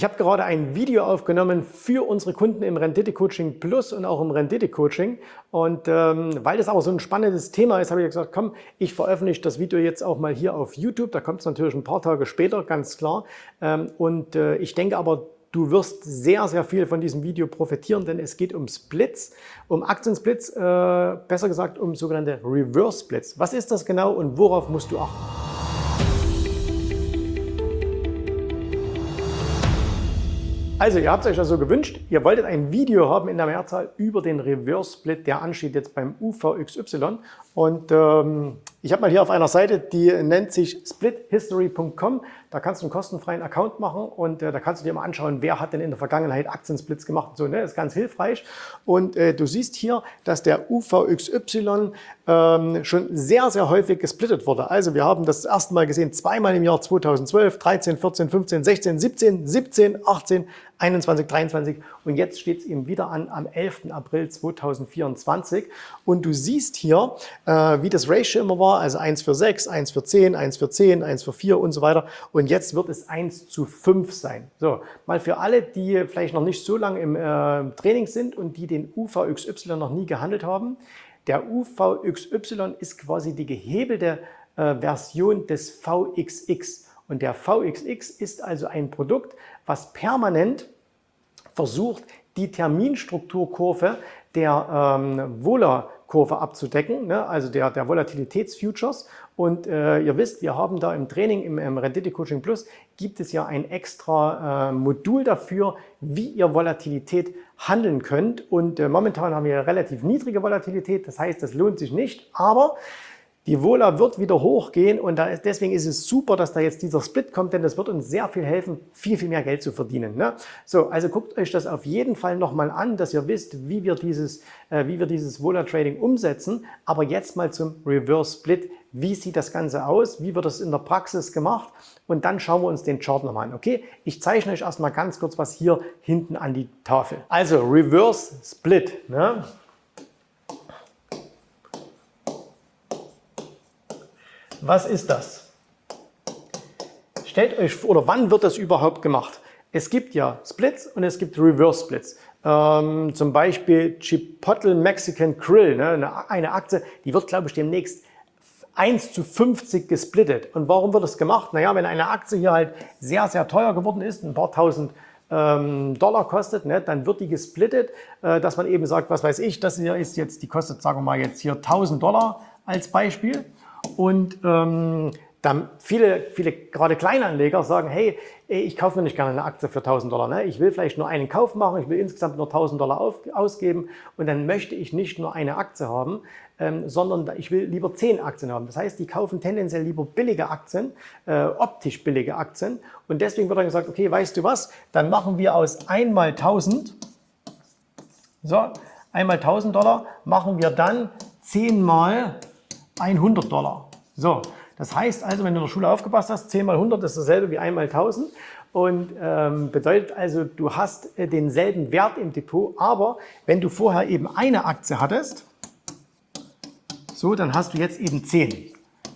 Ich habe gerade ein Video aufgenommen für unsere Kunden im Rendite-Coaching Plus und auch im Rendite-Coaching. Und weil das auch so ein spannendes Thema ist, habe ich gesagt, komm, ich veröffentliche das Video jetzt auch mal hier auf YouTube. Da kommt es natürlich ein paar Tage später, ganz klar. Ich denke aber, du wirst sehr, sehr viel von diesem Video profitieren, denn es geht um Splits, um Aktiensplits, besser gesagt um sogenannte Reverse Splits. Was ist das genau und worauf musst du achten? Also, ihr habt es euch ja so gewünscht, ihr wolltet ein Video haben in der Mehrzahl über den Reverse Split, der ansteht jetzt beim UVXY. Und ich habe mal hier auf einer Seite, die nennt sich splithistory.com. Da kannst du einen kostenfreien Account machen und da kannst du dir mal anschauen, wer hat denn in der Vergangenheit Aktiensplits gemacht und so. Ne? Das ist ganz hilfreich. Und du siehst hier, dass der UVXY schon sehr, sehr häufig gesplittet wurde. Also wir haben das erste Mal gesehen, zweimal im Jahr 2012, 13, 14, 15, 16, 17, 17, 18, 21, 23 und jetzt steht es eben wieder an am 11. April 2024 und du siehst hier, wie das Ratio immer war, also 1 für 6, 1 für 10, 1 für 10, 1 für 4 und so weiter und jetzt wird es 1:5 sein. So, mal für alle, die vielleicht noch nicht so lange im Training sind und die den UVXY noch nie gehandelt haben, der UVXY ist quasi die gehebelte Version des VXX. Und der VXX ist also ein Produkt, was permanent versucht, die Terminstrukturkurve der Vola-Kurve abzudecken, ne? Also der Volatilitätsfutures. Und ihr wisst, wir haben da im Training, im Rendite-Coaching Plus, gibt es ja ein extra Modul dafür, wie ihr Volatilität handeln könnt. Und momentan haben wir relativ niedrige Volatilität, das heißt, das lohnt sich nicht, aber die Vola wird wieder hochgehen und deswegen ist es super, dass da jetzt dieser Split kommt, denn das wird uns sehr viel helfen, viel, viel mehr Geld zu verdienen. Ne? So, also guckt euch das auf jeden Fall nochmal an, dass ihr wisst, wie wir dieses Vola-Trading umsetzen. Aber jetzt mal zum Reverse Split. Wie sieht das Ganze aus? Wie wird das in der Praxis gemacht? Und dann schauen wir uns den Chart nochmal an. Okay, ich zeichne euch erstmal ganz kurz was hier hinten an die Tafel. Also Reverse Split. Ne? Was ist das? Stellt euch vor, oder wann wird das überhaupt gemacht? Es gibt ja Splits und es gibt Reverse Splits. Zum Beispiel Chipotle Mexican Grill, ne? Eine Aktie, die wird, glaube ich, demnächst 1:50 gesplittet. Und warum wird das gemacht? Naja, wenn eine Aktie hier halt sehr, sehr teuer geworden ist, ein paar tausend Dollar kostet, ne, dann wird die gesplittet, dass man eben sagt, was weiß ich, das hier ist jetzt, die kostet, sagen wir mal jetzt hier $1000 als Beispiel. Und dann viele gerade Kleinanleger sagen, hey, ich kaufe mir nicht gerne eine Aktie für $1000. Ne? Ich will vielleicht nur einen Kauf machen, ich will insgesamt nur $1000 ausgeben und dann möchte ich nicht nur eine Aktie haben, sondern ich will lieber 10 Aktien haben. Das heißt, die kaufen tendenziell lieber billige Aktien, optisch billige Aktien. Und deswegen wird dann gesagt, okay, weißt du was, dann machen wir aus 1 mal 1000, so, 1 mal $1000 machen wir dann 10 mal $100. So, das heißt also, wenn du in der Schule aufgepasst hast, 10 mal 100 ist dasselbe wie 1 mal 1000 und bedeutet also, du hast denselben Wert im Depot, aber wenn du vorher eben eine Aktie hattest, so, dann hast du jetzt eben 10.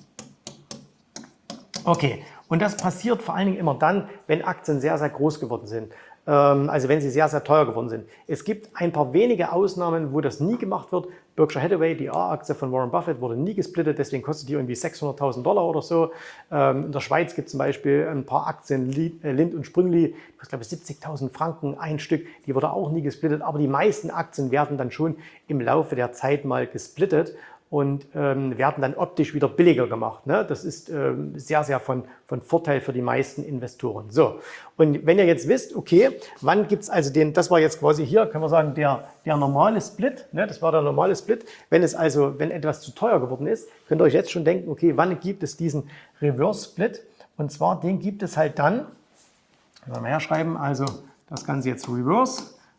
Okay, und das passiert vor allen Dingen immer dann, wenn Aktien sehr, sehr groß geworden sind. Also wenn sie sehr, sehr teuer geworden sind. Es gibt ein paar wenige Ausnahmen, wo das nie gemacht wird. Berkshire Hathaway, die A-Aktie von Warren Buffett, wurde nie gesplittet, deswegen kostet die irgendwie $600.000 oder so. In der Schweiz gibt es zum Beispiel ein paar Aktien, Lindt und Sprüngli, ich glaube 70.000 Franken ein Stück, die wurde auch nie gesplittet, aber die meisten Aktien werden dann schon im Laufe der Zeit mal gesplittet und werden dann optisch wieder billiger gemacht. Ne? Das ist sehr, sehr von Vorteil für die meisten Investoren. So, und wenn ihr jetzt wisst, okay, wann gibt es also das war jetzt quasi hier, können wir sagen, der normale Split, ne? Das war der normale Split. Wenn etwas zu teuer geworden ist, könnt ihr euch jetzt schon denken, okay, wann gibt es diesen Reverse Split? Und zwar, den gibt es halt dann, wenn wir herschreiben, also das Ganze jetzt Reverse,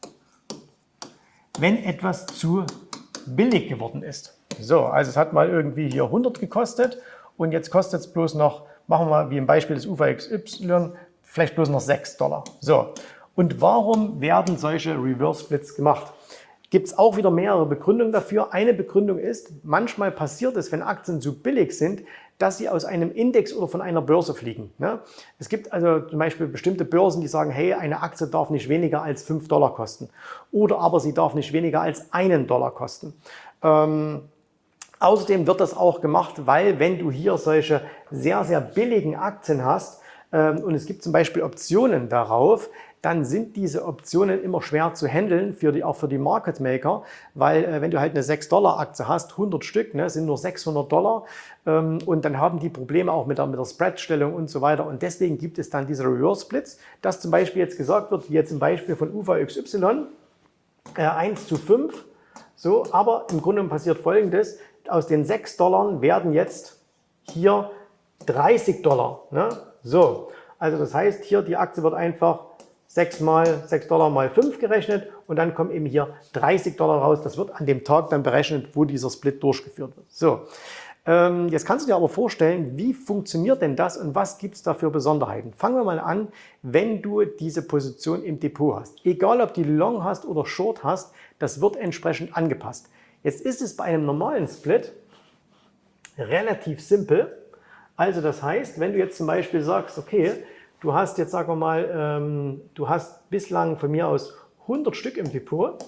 wenn etwas zu billig geworden ist. So, also es hat mal irgendwie hier 100 gekostet und jetzt kostet es bloß noch, machen wir wie im Beispiel des UVXY, vielleicht bloß noch $6. So, und warum werden solche Reverse Splits gemacht? Gibt es auch wieder mehrere Begründungen dafür. Eine Begründung ist, manchmal passiert es, wenn Aktien zu billig sind, dass sie aus einem Index oder von einer Börse fliegen. Ne? Es gibt also zum Beispiel bestimmte Börsen, die sagen, hey, eine Aktie darf nicht weniger als 5 Dollar kosten oder aber sie darf nicht weniger als einen Dollar kosten. Außerdem wird das auch gemacht, weil wenn du hier solche sehr, sehr billigen Aktien hast und es gibt zum Beispiel Optionen darauf, dann sind diese Optionen immer schwer zu handeln, auch für die Market Maker, weil wenn du halt eine 6-Dollar-Aktie hast, 100 Stück, ne, sind nur 600 Dollar und dann haben die Probleme auch mit der Spreadstellung und so weiter und deswegen gibt es dann diese Reverse Splits, dass zum Beispiel jetzt gesagt wird, wie jetzt im Beispiel von UFA XY, 1:5, so, aber im Grunde passiert Folgendes, aus den 6 Dollar werden jetzt hier 30 Dollar, ne? So, also das heißt, hier die Aktie wird einfach 6 Dollar mal 5 gerechnet und dann kommen eben hier 30 Dollar raus. Das wird an dem Tag dann berechnet, wo dieser Split durchgeführt wird. So, jetzt kannst du dir aber vorstellen, wie funktioniert denn das und was gibt es da für Besonderheiten? Fangen wir mal an, wenn du diese Position im Depot hast. Egal, ob du Long hast oder Short hast, das wird entsprechend angepasst. Jetzt ist es bei einem normalen Split relativ simpel. Also das heißt, wenn du jetzt zum Beispiel sagst, okay, du hast jetzt, sagen wir mal, du hast bislang von mir aus 100 Stück im Depot.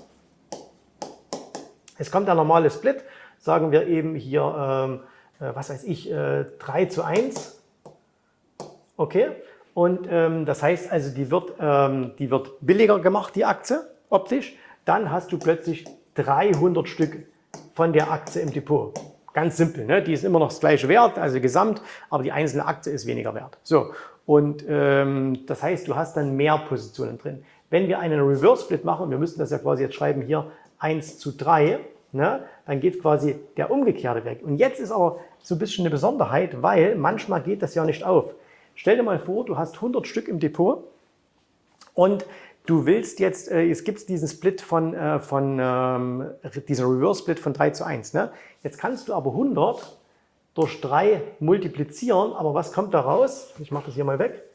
Es kommt der normale Split, sagen wir eben hier, was weiß ich, 3:1. Okay, und das heißt also, die wird billiger gemacht, die Aktie, optisch. Dann hast du plötzlich 300 Stück von der Aktie im Depot. Ganz simpel, ne? Die ist immer noch das gleiche Wert, also gesamt, aber die einzelne Aktie ist weniger wert. So, und das heißt, du hast dann mehr Positionen drin. Wenn wir einen Reverse Split machen, wir müssten das ja quasi jetzt schreiben hier 1:3, ne? Dann geht quasi der umgekehrte weg. Und jetzt ist aber so ein bisschen eine Besonderheit, weil manchmal geht das ja nicht auf. Stell dir mal vor, du hast 100 Stück im Depot und du willst jetzt, es gibt diesen Split diesen Reverse Split von 3:1. Ne? Jetzt kannst du aber 100 durch 3 multiplizieren, aber was kommt da raus? Ich mache das hier mal weg.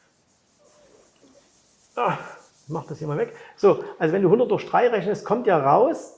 Ich mache das hier mal weg. So, also wenn du 100 durch 3 rechnest, kommt ja raus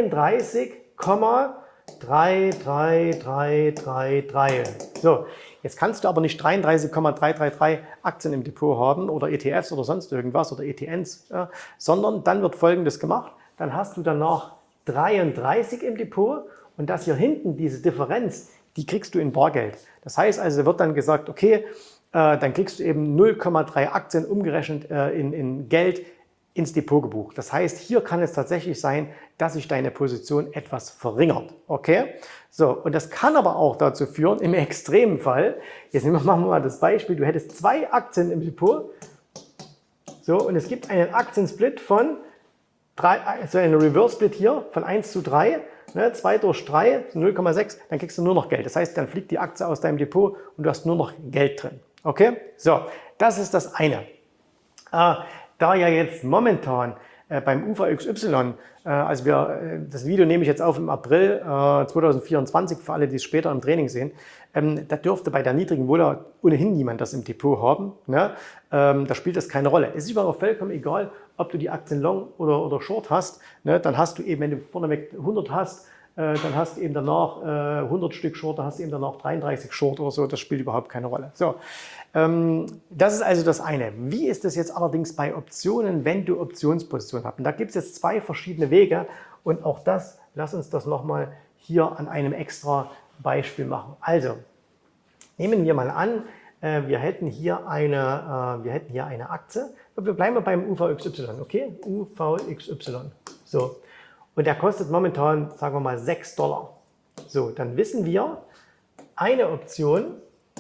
33,33333. So, jetzt kannst du aber nicht 33,333 Aktien im Depot haben oder ETFs oder sonst irgendwas oder ETNs, ja, sondern dann wird Folgendes gemacht. Dann hast du danach 33 im Depot und das hier hinten, diese Differenz, die kriegst du in Bargeld. Das heißt also, wird dann gesagt, okay, dann kriegst du eben 0,3 Aktien umgerechnet in Geld ins Depot gebucht. Das heißt, hier kann es tatsächlich sein, dass sich deine Position etwas verringert. Okay? So, und das kann aber auch dazu führen, im extremen Fall, jetzt machen wir mal das Beispiel, du hättest 2 Aktien im Depot, so, und es gibt einen Aktiensplit von 3, also einen Reverse Split hier von 1:3, ne, 2 durch 3, 0,6, dann kriegst du nur noch Geld. Das heißt, dann fliegt die Aktie aus deinem Depot und du hast nur noch Geld drin. Okay? So, das ist das eine. Da ja jetzt momentan beim UFA XY, also das Video nehme ich jetzt auf im April 2024, für alle, die es später im Training sehen, da dürfte bei der niedrigen Vola ohnehin niemand das im Depot haben. Ne? Da spielt das keine Rolle. Es ist aber vollkommen egal, ob du die Aktien Long oder Short hast. Ne? Dann hast du eben, wenn du vorneweg 100 hast, dann hast du eben danach 100 Stück Short, dann hast du eben danach 33 Short oder so, das spielt überhaupt keine Rolle. So, das ist also das eine. Wie ist es jetzt allerdings bei Optionen, wenn du Optionspositionen hast? Und da gibt es jetzt 2 verschiedene Wege und auch das, lass uns das nochmal hier an einem extra Beispiel machen. Also, nehmen wir mal an, wir hätten hier eine Aktie. Wir bleiben mal beim UVXY, okay? UVXY. So. Und der kostet momentan, sagen wir mal, 6 Dollar. So, dann wissen wir, eine Option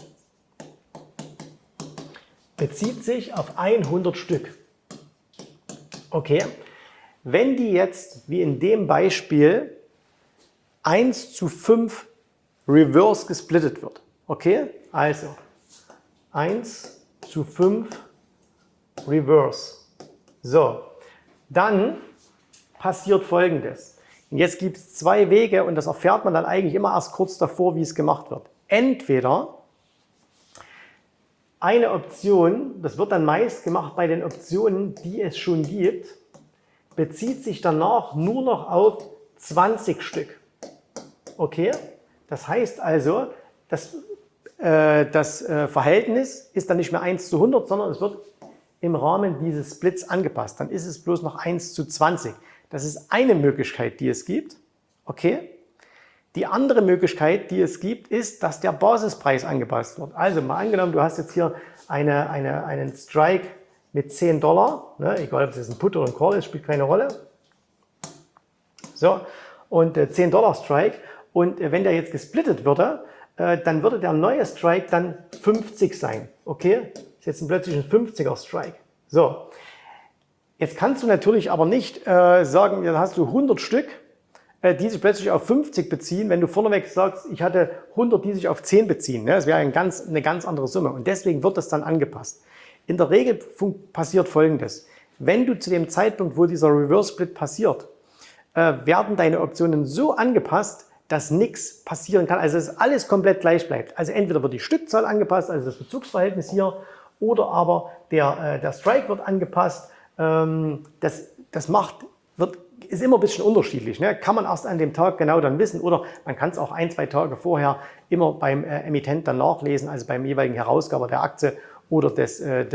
bezieht sich auf 100 Stück. Okay, wenn die jetzt, wie in dem Beispiel, 1:5 reverse gesplittet wird. Okay, also 1:5 reverse. So, dann passiert Folgendes. Und jetzt gibt es 2 Wege und das erfährt man dann eigentlich immer erst kurz davor, wie es gemacht wird. Entweder eine Option, das wird dann meist gemacht bei den Optionen, die es schon gibt, bezieht sich danach nur noch auf 20 Stück. Okay? Das heißt also, das das Verhältnis ist dann nicht mehr 1:100, sondern es wird im Rahmen dieses Splits angepasst. Dann ist es bloß noch 1:20. Das ist eine Möglichkeit, die es gibt. Okay? Die andere Möglichkeit, die es gibt, ist, dass der Basispreis angepasst wird. Also mal angenommen, du hast jetzt hier einen Strike mit $10, ne? Egal ob es jetzt ein Put oder ein Call ist, spielt keine Rolle. So, und $10 Strike. Und wenn der jetzt gesplittet würde, dann würde der neue Strike dann 50 sein. Okay? Ist jetzt plötzlich ein 50er Strike. So, jetzt kannst du natürlich aber nicht sagen, dann hast du 100 Stück, die sich plötzlich auf 50 beziehen, wenn du vorneweg sagst, ich hatte 100, die sich auf 10 beziehen. Ne? Das wäre eine ganz andere Summe und deswegen wird das dann angepasst. In der Regel passiert Folgendes. Wenn du zu dem Zeitpunkt, wo dieser Reverse Split passiert, werden deine Optionen so angepasst, dass nichts passieren kann, also dass alles komplett gleich bleibt. Also entweder wird die Stückzahl angepasst, also das Bezugsverhältnis hier, oder aber der Strike wird angepasst. Ist immer ein bisschen unterschiedlich. Ne? Kann man erst an dem Tag genau dann wissen oder man kann es auch 1-2 Tage vorher immer beim Emittent dann nachlesen, also beim jeweiligen Herausgeber der Aktie oder in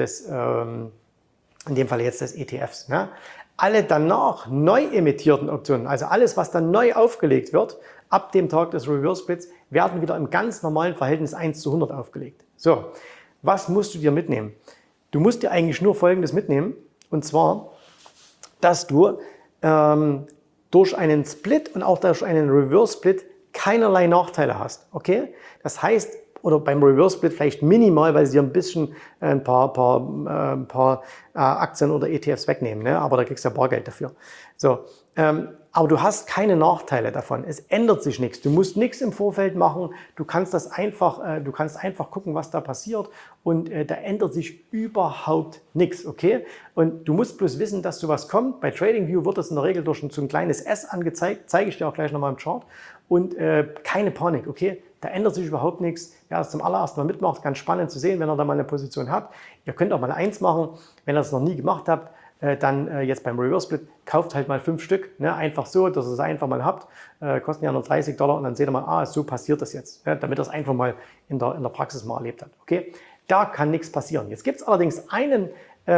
dem Fall jetzt des ETFs. Ne? Alle danach neu emittierten Optionen, also alles, was dann neu aufgelegt wird, ab dem Tag des Reverse Splits, werden wieder im ganz normalen Verhältnis 1:100 aufgelegt. So, was musst du dir mitnehmen? Du musst dir eigentlich nur Folgendes mitnehmen, und zwar, dass du durch einen Split und auch durch einen Reverse Split keinerlei Nachteile hast. Okay? Das heißt, oder beim Reverse Split vielleicht minimal, weil sie dir ein bisschen ein paar Aktien oder ETFs wegnehmen, ne? Aber da kriegst du ja Bargeld dafür. So, aber du hast keine Nachteile davon. Es ändert sich nichts. Du musst nichts im Vorfeld machen. Du kannst einfach gucken, was da passiert und da ändert sich überhaupt nichts. Okay? Und du musst bloß wissen, dass sowas kommt. Bei TradingView wird das in der Regel durch so ein kleines S angezeigt. Zeige ich dir auch gleich nochmal im Chart. Und keine Panik. Okay? Da ändert sich überhaupt nichts. Wer das zum allerersten Mal mitmacht, ganz spannend zu sehen, wenn ihr da mal eine Position habt. Ihr könnt auch mal eins machen, wenn ihr das noch nie gemacht habt. Dann jetzt beim Reverse Split, kauft halt mal 5 Stück, ne? Einfach so, dass ihr es einfach mal habt, kosten ja nur $30 und dann seht ihr mal, so passiert das jetzt, ne? Damit ihr es einfach mal in der Praxis mal erlebt habt. Okay? Da kann nichts passieren. Jetzt gibt es allerdings einen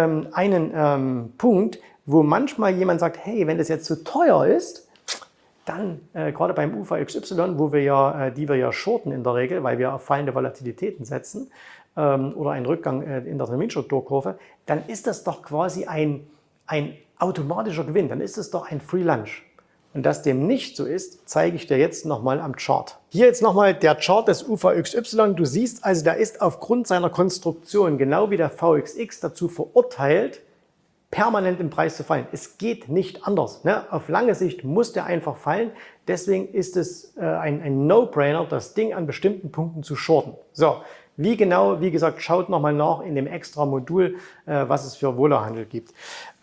Punkt, wo manchmal jemand sagt, hey, wenn das jetzt zu teuer ist, dann gerade beim UVXY, die wir ja shorten in der Regel, weil wir auf fallende Volatilitäten setzen, oder einen Rückgang in der Terminstrukturkurve, dann ist das doch quasi ein automatischer Gewinn, dann ist es doch ein Free Lunch. Und dass dem nicht so ist, zeige ich dir jetzt nochmal am Chart. Hier jetzt nochmal der Chart des UVXY. Du siehst also, der ist aufgrund seiner Konstruktion, genau wie der VXX, dazu verurteilt, permanent im Preis zu fallen. Es geht nicht anders. Ne? Auf lange Sicht muss der einfach fallen. Deswegen ist es ein No-Brainer, das Ding an bestimmten Punkten zu shorten. So. Wie genau, wie gesagt, schaut nochmal nach in dem extra Modul, was es für Vola-Handel gibt.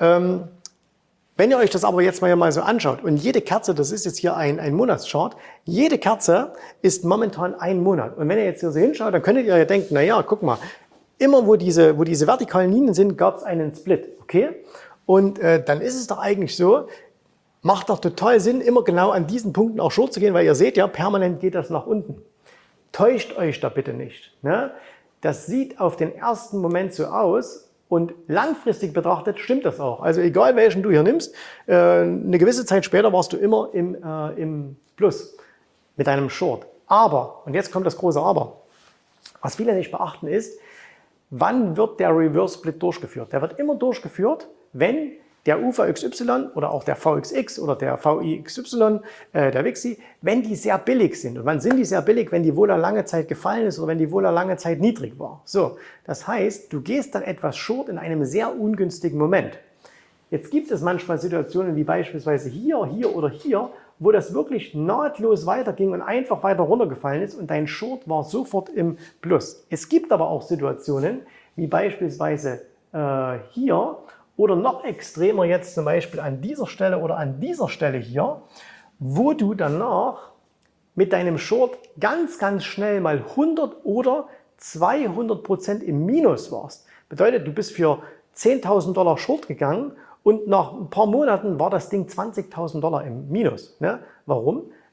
Wenn ihr euch das aber jetzt mal so anschaut und jede Kerze, das ist jetzt hier ein Monatschart, jede Kerze ist momentan ein Monat. Und wenn ihr jetzt hier so hinschaut, dann könntet ihr ja denken, naja, guck mal, immer wo diese vertikalen Linien sind, gab es einen Split. Okay? Und dann ist es doch eigentlich so, macht doch total Sinn, immer genau an diesen Punkten auch short zu gehen, weil ihr seht ja, permanent geht das nach unten. Täuscht euch da bitte nicht. Ne? Das sieht auf den ersten Moment so aus und langfristig betrachtet stimmt das auch. Also egal welchen du hier nimmst, eine gewisse Zeit später warst du immer im Plus mit einem Short. Aber, und jetzt kommt das große Aber, was viele nicht beachten ist, wann wird der Reverse Split durchgeführt? Der wird immer durchgeführt, wenn der UVXY oder auch der VXX oder der VIXY, der WIXI, wenn die sehr billig sind. Und wann sind die sehr billig? Wenn die Vola lange Zeit gefallen ist oder wenn die Vola lange Zeit niedrig war. So, das heißt, du gehst dann etwas short in einem sehr ungünstigen Moment. Jetzt gibt es manchmal Situationen wie beispielsweise hier oder hier, wo das wirklich nahtlos weiterging und einfach weiter runtergefallen ist und dein Short war sofort im Plus. Es gibt aber auch Situationen wie beispielsweise hier, oder noch extremer jetzt zum Beispiel an dieser Stelle oder an dieser Stelle hier, wo du danach mit deinem Short ganz, ganz schnell mal 100 oder 200% im Minus warst. Bedeutet, du bist für $10.000 Short gegangen und nach ein paar Monaten war das Ding $20.000 im Minus. Ne? Warum?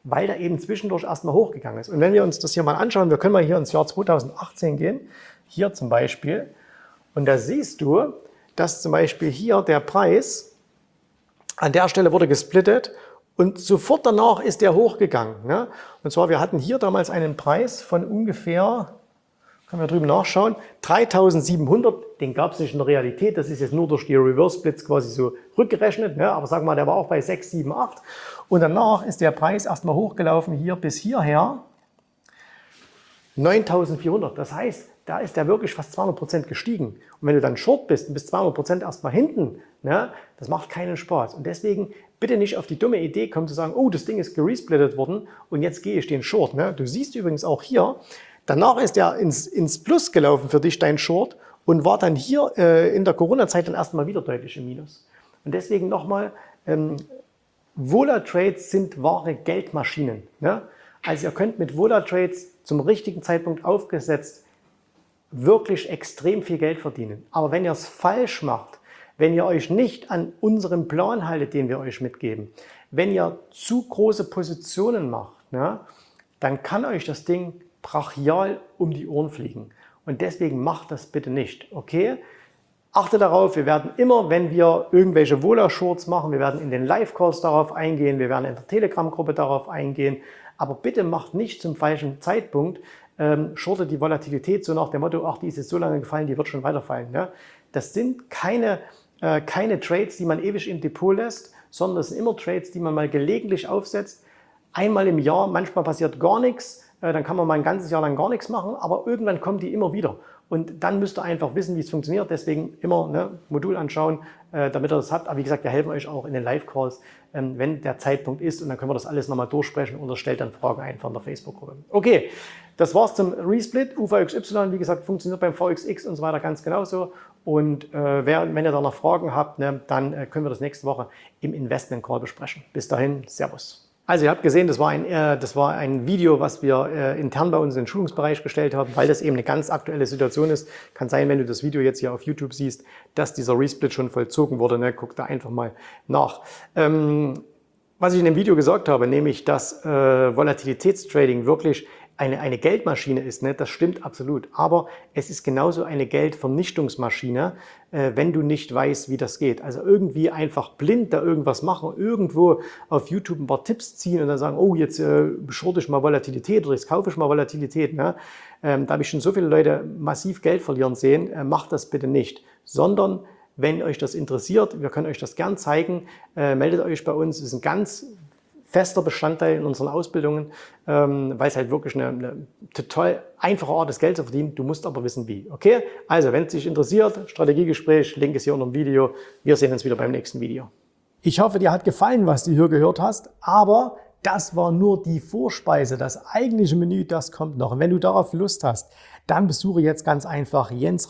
weil der eben zwischendurch erstmal hochgegangen ist. Und wenn wir uns das hier mal anschauen, wir können mal hier ins Jahr 2018 gehen, hier zum Beispiel, und da siehst du, dass zum Beispiel hier der Preis an der Stelle wurde gesplittet und sofort danach ist der hochgegangen. Ne? Und zwar, wir hatten hier damals einen Preis von ungefähr, können wir drüben nachschauen, 3.700, den gab es nicht in der Realität, das ist jetzt nur durch die Reverse Splits quasi so rückgerechnet, ne? Aber sagen wir mal, der war auch bei 6, 7, 8 und danach ist der Preis erstmal hochgelaufen hier bis hierher 9.400, das heißt, da ist der wirklich fast 200% gestiegen. Und wenn du dann Short bist und bist 200% erstmal hinten, ne, das macht keinen Spaß. Und deswegen bitte nicht auf die dumme Idee kommen zu sagen, oh, das Ding ist geresplittet worden und jetzt gehe ich den Short. Ne. Du siehst übrigens auch hier, danach ist der ins Plus gelaufen für dich, dein Short, und war dann hier in der Corona-Zeit dann erstmal wieder deutlich im Minus. Und deswegen nochmal, Vola-Trades sind wahre Geldmaschinen. Ne. Also ihr könnt mit Vola-Trades zum richtigen Zeitpunkt aufgesetzt wirklich extrem viel Geld verdienen. Aber wenn ihr es falsch macht, wenn ihr euch nicht an unserem Plan haltet, den wir euch mitgeben, wenn ihr zu große Positionen macht, ne, dann kann euch das Ding brachial um die Ohren fliegen. Und deswegen macht das bitte nicht, okay? Achte darauf, wir werden immer, wenn wir irgendwelche Vola-Shorts machen, wir werden in den Live-Calls darauf eingehen, wir werden in der Telegram-Gruppe darauf eingehen, aber bitte macht nicht zum falschen Zeitpunkt, shortet die Volatilität so nach dem Motto, ach, die ist jetzt so lange gefallen, die wird schon weiterfallen. Ne? Das sind keine Trades, die man ewig im Depot lässt, sondern das sind immer Trades, die man mal gelegentlich aufsetzt. Einmal im Jahr, manchmal passiert gar nichts, dann kann man mal ein ganzes Jahr lang gar nichts machen, aber irgendwann kommen die immer wieder. Und dann müsst ihr einfach wissen, wie es funktioniert. Deswegen immer Modul anschauen, damit ihr das habt. Aber wie gesagt, wir helfen euch auch in den Live-Calls, wenn der Zeitpunkt ist. Und dann können wir das alles nochmal durchsprechen oder stellt dann Fragen einfach in der Facebook-Gruppe. Okay, das war's zum Resplit. UVXY, wie gesagt, funktioniert beim VXX und so weiter ganz genauso. Und wenn ihr da noch Fragen habt, ne, dann können wir das nächste Woche im Investment-Call besprechen. Bis dahin, Servus. Also ihr habt gesehen, das war ein Video, was wir intern bei uns in den Schulungsbereich gestellt haben, weil das eben eine ganz aktuelle Situation ist. Kann sein, wenn du das Video jetzt hier auf YouTube siehst, dass dieser Resplit schon vollzogen wurde. Ne? Guck da einfach mal nach. Was ich in dem Video gesagt habe, nämlich, dass Volatilitätstrading wirklich eine Geldmaschine ist, ne? Das stimmt absolut. Aber es ist genauso eine Geldvernichtungsmaschine, wenn du nicht weißt, wie das geht. Also irgendwie einfach blind da irgendwas machen, irgendwo auf YouTube ein paar Tipps ziehen und dann sagen, oh, jetzt shorte ich mal Volatilität oder jetzt kaufe ich mal Volatilität. Ne? Da habe ich schon so viele Leute massiv Geld verlieren sehen. Macht das bitte nicht, sondern wenn euch das interessiert, wir können euch das gern zeigen, meldet euch bei uns. Es ist ein ganz fester Bestandteil in unseren Ausbildungen, weil es halt wirklich eine total einfache Art ist, Geld zu verdienen. Du musst aber wissen, wie. Okay? Also, wenn es dich interessiert, Strategiegespräch, Link ist hier unter dem Video. Wir sehen uns wieder beim nächsten Video. Ich hoffe, dir hat gefallen, was du hier gehört hast, aber das war nur die Vorspeise. Das eigentliche Menü, das kommt noch. Und wenn du darauf Lust hast, dann besuche jetzt ganz einfach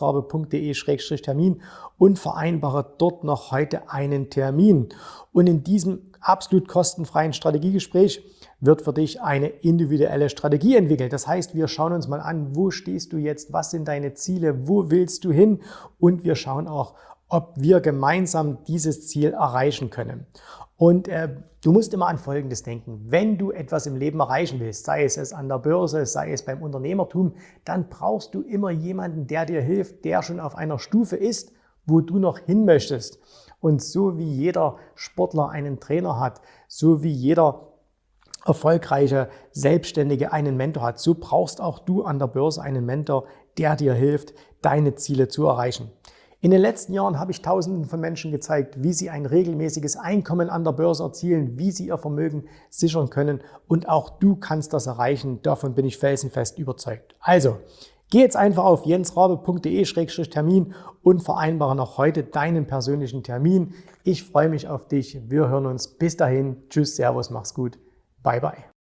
jensrabe.de/termin und vereinbare dort noch heute einen Termin. Und in diesem absolut kostenfreien Strategiegespräch wird für dich eine individuelle Strategie entwickelt. Das heißt, wir schauen uns mal an, wo stehst du jetzt, was sind deine Ziele, wo willst du hin, und wir schauen auch, ob wir gemeinsam dieses Ziel erreichen können. Und du musst immer an Folgendes denken: Wenn du etwas im Leben erreichen willst, sei es an der Börse, sei es beim Unternehmertum, dann brauchst du immer jemanden, der dir hilft, der schon auf einer Stufe ist, wo du noch hin möchtest. Und so wie jeder Sportler einen Trainer hat, so wie jeder erfolgreiche Selbstständige einen Mentor hat, so brauchst auch du an der Börse einen Mentor, der dir hilft, deine Ziele zu erreichen. In den letzten Jahren habe ich Tausenden von Menschen gezeigt, wie sie ein regelmäßiges Einkommen an der Börse erzielen, wie sie ihr Vermögen sichern können, und auch du kannst das erreichen. Davon bin ich felsenfest überzeugt. Also, geh jetzt einfach auf jensrabe.de/termin und vereinbare noch heute deinen persönlichen Termin. Ich freue mich auf dich. Wir hören uns. Bis dahin. Tschüss, Servus, mach's gut. Bye, bye.